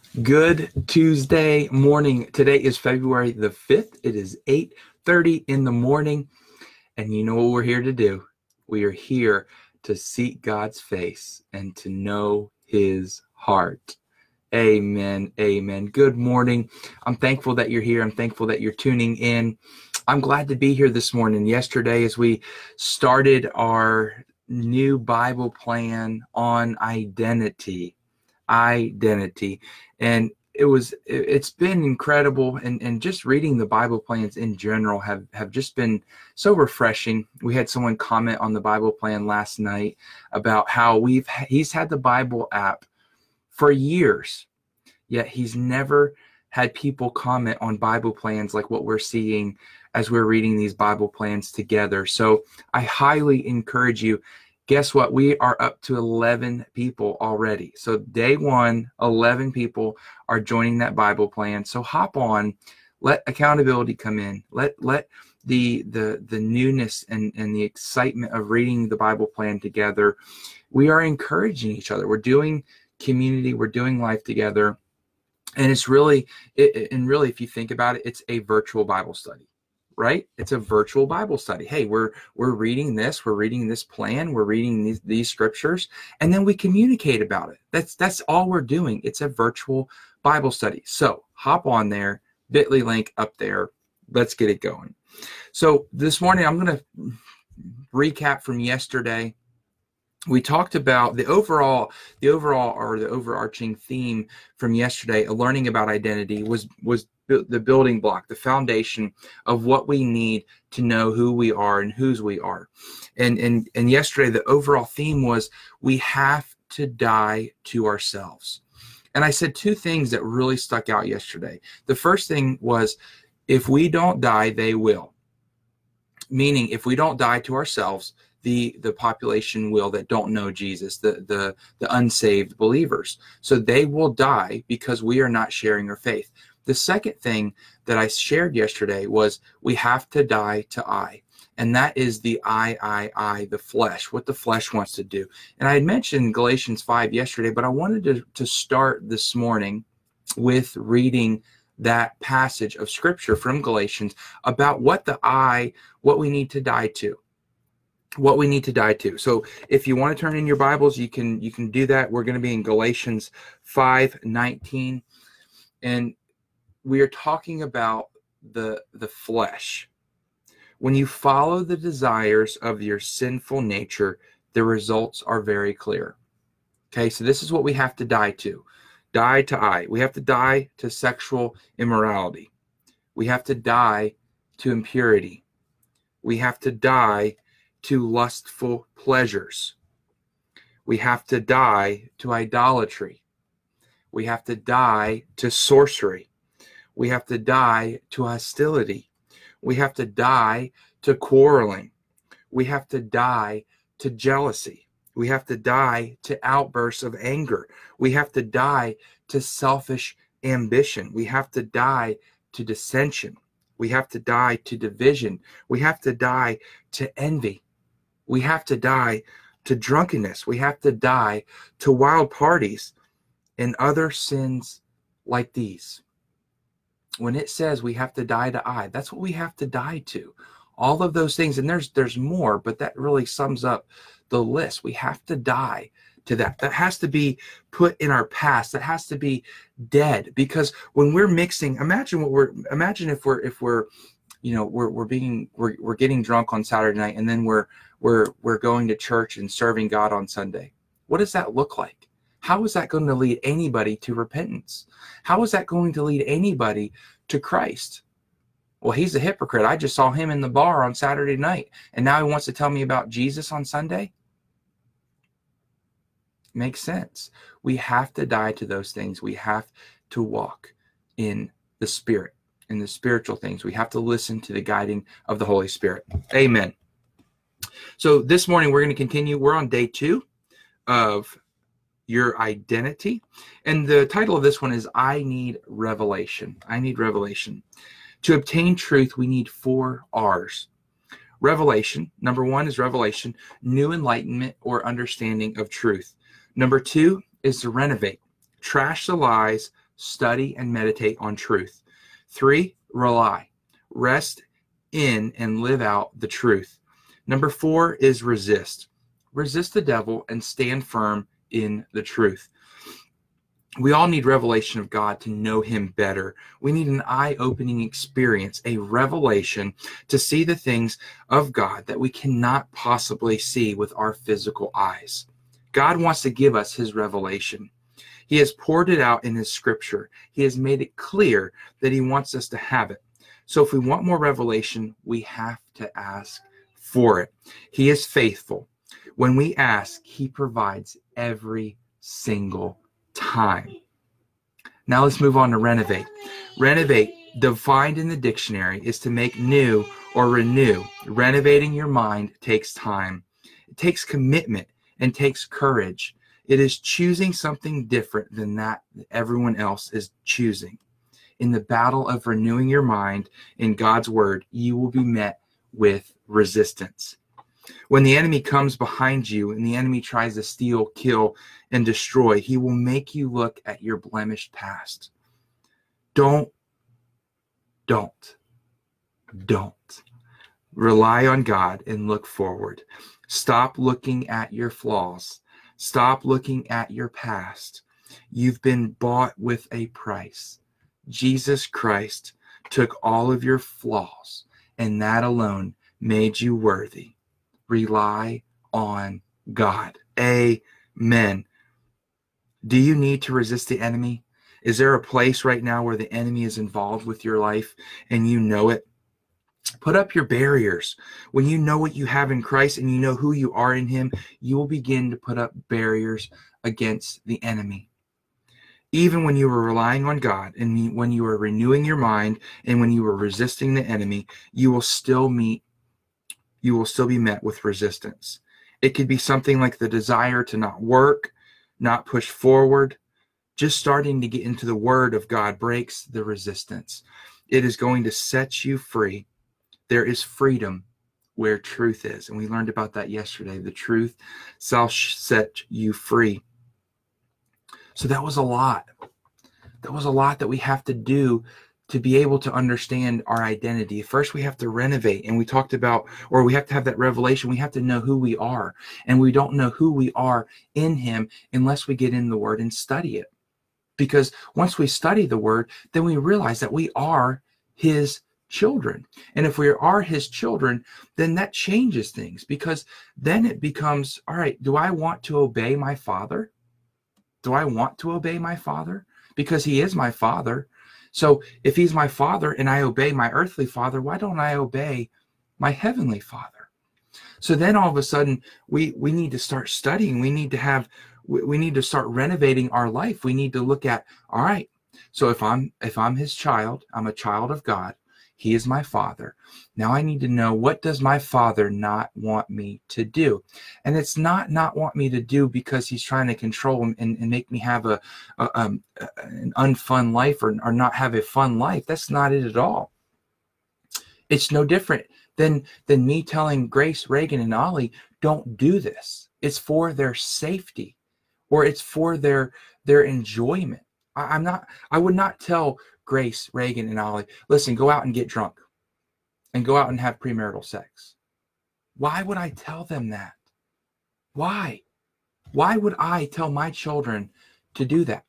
Good Tuesday morning. Today is February the 5th. It is 8:30 in the morning. And you know what we're here to do? We are here to seek God's face and to know his heart. Amen. Amen. Good morning. I'm thankful that you're here. I'm thankful that you're tuning in. I'm glad to be here this morning. Yesterday, as we started our new Bible plan on identity, and it's been incredible, and just reading the Bible plans in general have just been so refreshing. We had someone comment on the Bible plan last night about how he's had the Bible app for years, yet he's never had people comment on Bible plans like what we're seeing as we're reading these Bible plans together. So I highly encourage you. Guess what? We are up to 11 people already. So day one, 11 people are joining that Bible plan. So hop on, let accountability come in. Let the newness and the excitement of reading the Bible plan together. We are encouraging each other. We're doing community. We're doing life together. And it's really, if you think about it, it's a virtual Bible study. Right? It's a virtual Bible study. Hey, we're reading this, plan, we're reading these scriptures, and then we communicate about it. That's all we're doing. It's a virtual Bible study. So hop on there, bit.ly link up there. Let's get it going. So this morning, I'm going to recap from yesterday. We talked about the overarching theme from yesterday, learning about identity, was the building block, the foundation of what we need to know who we are and whose we are. And yesterday, the overall theme was we have to die to ourselves. And I said two things that really stuck out yesterday. The first thing was, if we don't die, they will. Meaning, if we don't die to ourselves, the population will that don't know Jesus, the unsaved believers. So they will die because we are not sharing our faith. The second thing that I shared yesterday was we have to die to I. And that is the I, the flesh, what the flesh wants to do. And I had mentioned Galatians 5 yesterday, but I wanted to start this morning with reading that passage of scripture from Galatians about what we need to die to. What we need to die to. So if you want to turn in your Bibles, you can do that. We're going to be in Galatians 5:19. And we are talking about the flesh. When you follow the desires of your sinful nature, the results are very clear. Okay, so this is what we have to die to. Die to I. We have to die to sexual immorality. We have to die to impurity. We have to die to lustful pleasures. We have to die to idolatry. We have to die to sorcery. We have to die to hostility. We have to die to quarreling. We have to die to jealousy. We have to die to outbursts of anger. We have to die to selfish ambition. We have to die to dissension. We have to die to division. We have to die to envy. We have to die to drunkenness. We have to die to wild parties and other sins like these. When it says we have to die to I, that's what we have to die to. All of those things, and there's more, but that really sums up the list. We have to die to that. That has to be put in our past. That has to be dead, because when we're mixing, imagine if we're getting drunk on Saturday night, and then we're going to church and serving God on Sunday. What does that look like? How is that going to lead anybody to repentance? How is that going to lead anybody to Christ? Well, he's a hypocrite. I just saw him in the bar on Saturday night, and now he wants to tell me about Jesus on Sunday? Makes sense. We have to die to those things. We have to walk in the Spirit, in the spiritual things. We have to listen to the guiding of the Holy Spirit. Amen. So this morning we're going to continue. We're on day 2 of your identity. And the title of this one is I Need Revelation. I need revelation. To obtain truth, we need 4 R's. Revelation. Number 1 is revelation, new enlightenment or understanding of truth. Number 2 is to renovate. Trash the lies, study and meditate on truth. 3, rely. Rest in and live out the truth. Number 4 is resist. Resist the devil and stand firm in the truth. We all need revelation of God to know him better. We need an eye-opening experience, a revelation to see the things of God that we cannot possibly see with our physical eyes. God wants to give us his revelation. He has poured it out in his scripture. He has made it clear that he wants us to have it. So if we want more revelation, we have to ask for it. He is faithful. When we ask, he provides every single time. Now let's move on to renovate. Renovate, defined in the dictionary, is to make new or renew. Renovating your mind takes time. It takes commitment and takes courage. It is choosing something different than that everyone else is choosing. In the battle of renewing your mind in God's word, you will be met with resistance. When the enemy comes behind you and the enemy tries to steal, kill, and destroy, he will make you look at your blemished past. Don't. Rely on God and look forward. Stop looking at your flaws. Stop looking at your past. You've been bought with a price. Jesus Christ took all of your flaws, and that alone made you worthy. Rely on God. Amen. Do you need to resist the enemy? Is there a place right now where the enemy is involved with your life and you know it? Put up your barriers. When you know what you have in Christ and you know who you are in him, you will begin to put up barriers against the enemy. Even when you were relying on God and when you were renewing your mind and when you were resisting the enemy, you will still be met with resistance. It could be something like the desire to not work, not push forward. Just starting to get into the word of God breaks the resistance. It is going to set you free. There is freedom where truth is. And we learned about that yesterday. The truth shall set you free. So that was a lot. That was a lot that we have to do to be able to understand our identity. First, we have to renovate, and we talked about, or we have to have that revelation. We have to know who we are, and we don't know who we are in him unless we get in the word and study it. Because once we study the word, then we realize that we are his children. And if we are his children, then that changes things, because then it becomes, all right, do I want to obey my father? Do I want to obey my father? Because he is my father. So if he's my father and I obey my earthly father, why don't I obey my heavenly father? So then all of a sudden we need to start studying. We need to start renovating our life. We need to look at, all right, so if I'm his child, I'm a child of God. He is my father. Now I need to know, what does my father not want me to do? And it's not want me to do because he's trying to control him and make me have an unfun life or not have a fun life. That's not it at all. It's no different than me telling Grace, Reagan, and Ollie, don't do this. It's for their safety, or it's for their enjoyment. I would not tell Grace, Reagan, and Ollie, listen, go out and get drunk and go out and have premarital sex. Why would I tell them that? Why? Why would I tell my children to do that?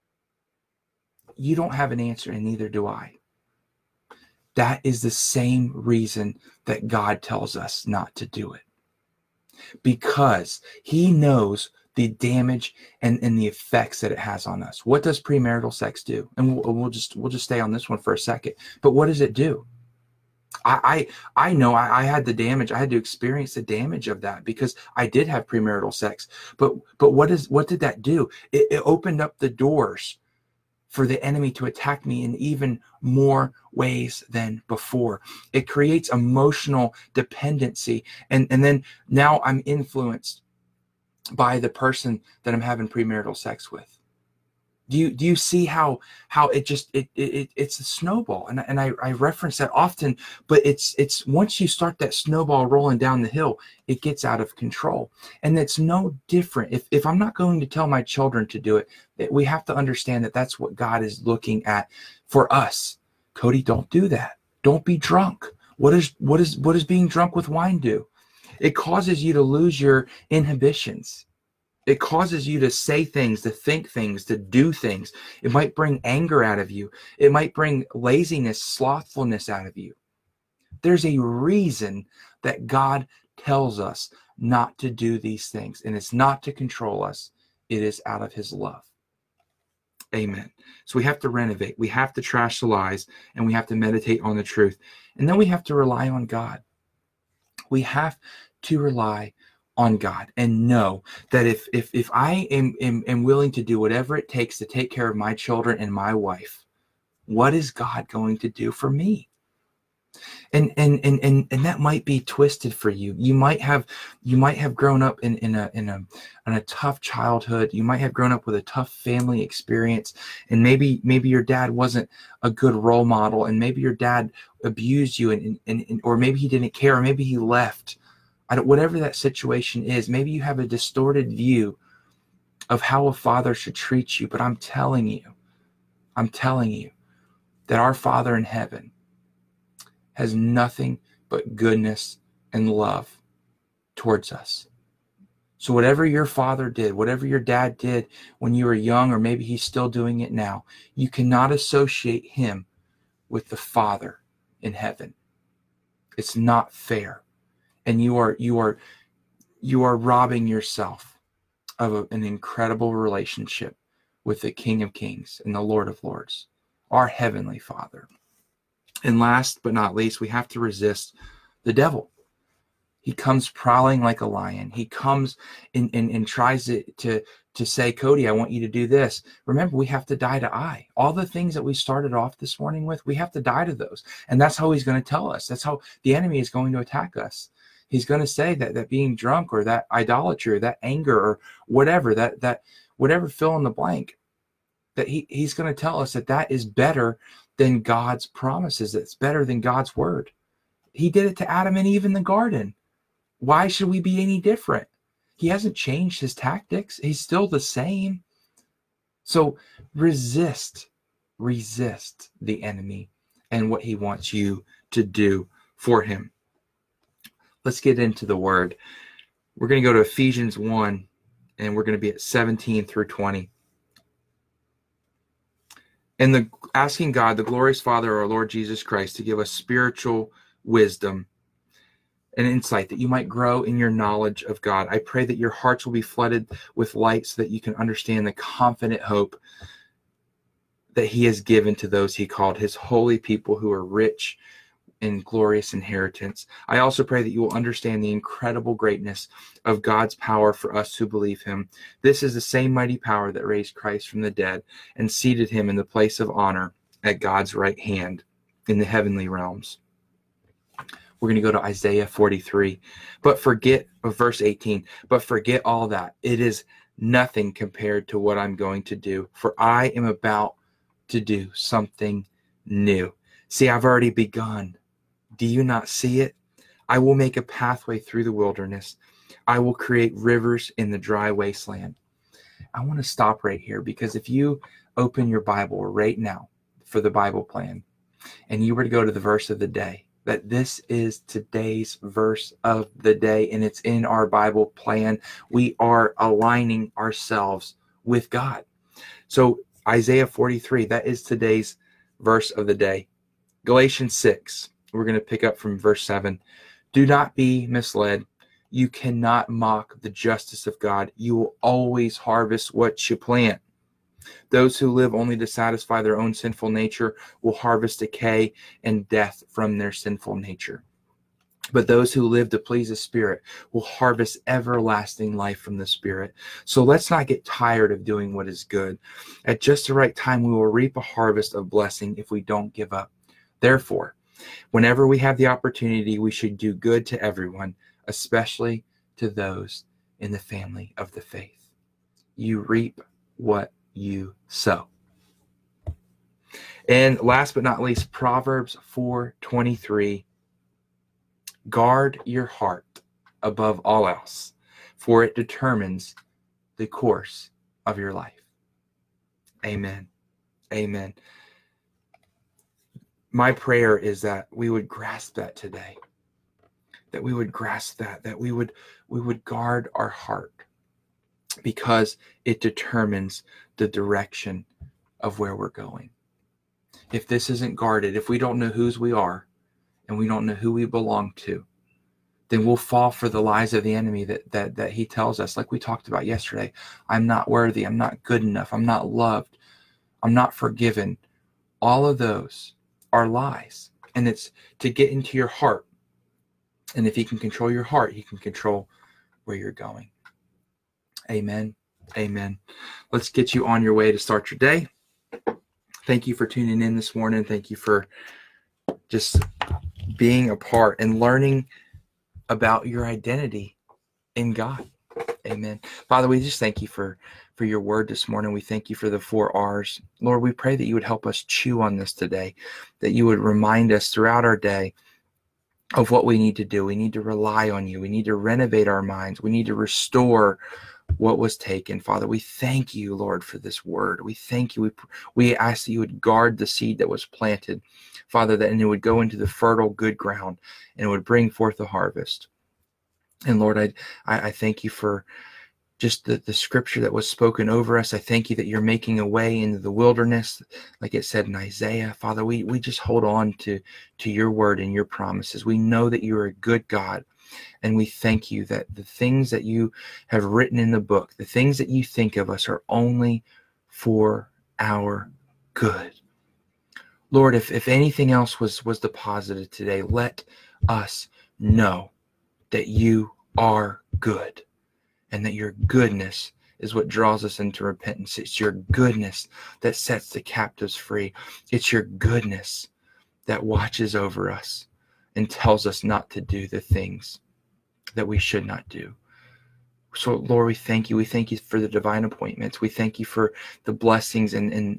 You don't have an answer, and neither do I. That is the same reason that God tells us not to do it. Because he knows the damage and the effects that it has on us. What does premarital sex do? And we'll just stay on this one for a second. But what does it do? I know I had the damage. I had to experience the damage of that because I did have premarital sex. But what did that do? It opened up the doors for the enemy to attack me in even more ways than before. It creates emotional dependency. And then now I'm influenced by the person that I'm having premarital sex with. Do you see how it's a snowball? And I reference that often, but it's once you start that snowball rolling down the hill, it gets out of control. And it's no different. If I'm not going to tell my children to do it, we have to understand that that's what God is looking at for us. Cody, don't do that. Don't be drunk. What does being drunk with wine do? It causes you to lose your inhibitions. It causes you to say things, to think things, to do things. It might bring anger out of you. It might bring laziness, slothfulness out of you. There's a reason that God tells us not to do these things, and it's not to control us. It is out of his love. Amen. So we have to renovate. We have to trash the lies, and we have to meditate on the truth. And then we have to rely on God. We have to rely on God and know that if I am willing to do whatever it takes to take care of my children and my wife, what is God going to do for me? And that might be twisted for you. You might have grown up in a tough childhood. You might have grown up with a tough family experience, and maybe your dad wasn't a good role model, and maybe your dad abused you, and or maybe he didn't care, or maybe he left. Whatever that situation is, maybe you have a distorted view of how a father should treat you. But I'm telling you that our Father in heaven has nothing but goodness and love towards us. So whatever your father did, whatever your dad did when you were young, or maybe he's still doing it now, you cannot associate him with the Father in heaven. It's not fair. And you are robbing yourself of an incredible relationship with the King of Kings and the Lord of Lords, our Heavenly Father. And last but not least, we have to resist the devil. He comes prowling like a lion. He comes and tries to say, Cody, I want you to do this. Remember, we have to die to I. All the things that we started off this morning with, we have to die to those. And that's how he's going to tell us. That's how the enemy is going to attack us. He's going to say that being drunk, or that idolatry, or that anger, or whatever, that whatever fill in the blank, that he's going to tell us that is better than God's promises. That's better than God's word. He did it to Adam and Eve in the garden. Why should we be any different? He hasn't changed his tactics. He's still the same. So resist the enemy and what he wants you to do for him. Let's get into the word. We're going to go to Ephesians 1, and we're going to be at 17 through 20. And asking God, the glorious Father, our Lord Jesus Christ, to give us spiritual wisdom and insight, that you might grow in your knowledge of God. I pray that your hearts will be flooded with light, so that you can understand the confident hope that he has given to those he called, his holy people who are rich in glorious inheritance. I also pray that you will understand the incredible greatness of God's power for us who believe him. This is the same mighty power that raised Christ from the dead and seated him in the place of honor at God's right hand in the heavenly realms. We're going to go to Isaiah 43. Verse 18. But forget all that. It is nothing compared to what I'm going to do, for I am about to do something new. See, I've already begun. Do you not see it? I will make a pathway through the wilderness. I will create rivers in the dry wasteland. I want to stop right here, because if you open your Bible right now for the Bible plan, and you were to go to the verse of the day, that this is today's verse of the day, and it's in our Bible plan, we are aligning ourselves with God. So Isaiah 43, that is today's verse of the day. Galatians 6, we're going to pick up from verse 7. Do not be misled. You cannot mock the justice of God. You will always harvest what you plant. Those who live only to satisfy their own sinful nature will harvest decay and death from their sinful nature. But those who live to please the Spirit will harvest everlasting life from the Spirit. So let's not get tired of doing what is good. At just the right time, we will reap a harvest of blessing if we don't give up. Therefore, whenever we have the opportunity, we should do good to everyone, especially to those in the family of the faith. You reap what you so. And last but not least, Proverbs 4:23. Guard your heart above all else, for it determines the course of your life. Amen. Amen. My prayer is that we would grasp that today, that we would grasp that we would guard our heart, because it determines the direction of where we're going. If this isn't guarded, if we don't know whose we are and we don't know who we belong to, then we'll fall for the lies of the enemy that he tells us, like we talked about yesterday. I'm not worthy. I'm not good enough. I'm not loved. I'm not forgiven. All of those are lies. And it's to get into your heart. And if he can control your heart, he can control where you're going. Amen. Amen. Let's get you on your way to start your day. Thank you for tuning in this morning. Thank you for just being a part and learning about your identity in God. Amen. Father, we just thank you for your word this morning. We thank you for the 4 R's. Lord, we pray that you would help us chew on this today, that you would remind us throughout our day of what we need to do. We need to rely on you. We need to renovate our minds. We need to restore what was taken. Father, we thank you, Lord, for this word. We thank you. We ask that you would guard the seed that was planted, Father, that it would go into the fertile, good ground and it would bring forth a harvest. And Lord, I thank you for just the scripture that was spoken over us. I thank you that you're making a way into the wilderness, like it said in Isaiah. Father, we just hold on to your word and your promises. We know that you are a good God. And we thank you that the things that you have written in the book, the things that you think of us, are only for our good. Lord, if anything else was deposited today, let us know that you are good and that your goodness is what draws us into repentance. It's your goodness that sets the captives free. It's your goodness that watches over us and tells us not to do the things that we should not do. So, Lord, we thank you. We thank you for the divine appointments. We thank you for the blessings and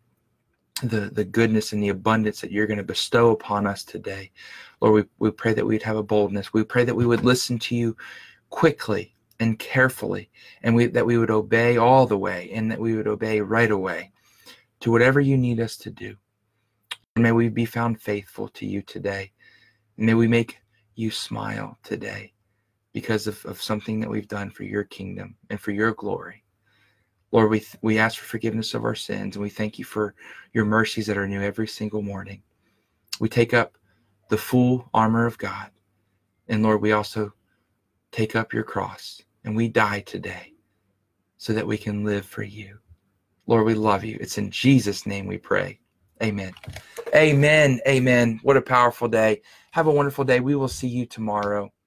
the goodness and the abundance that you're going to bestow upon us today. Lord, we pray that we'd have a boldness. We pray that we would listen to you quickly and carefully, and that we would obey all the way, and that we would obey right away to whatever you need us to do. And may we be found faithful to you today. And may we make you smile today because of something that we've done for your kingdom and for your glory. Lord, we ask for forgiveness of our sins, and we thank you for your mercies that are new every single morning. We take up the full armor of God. And Lord, we also take up your cross, and we die today so that we can live for you. Lord, we love you. It's in Jesus' name we pray. Amen. Amen. Amen. What a powerful day. Have a wonderful day. We will see you tomorrow.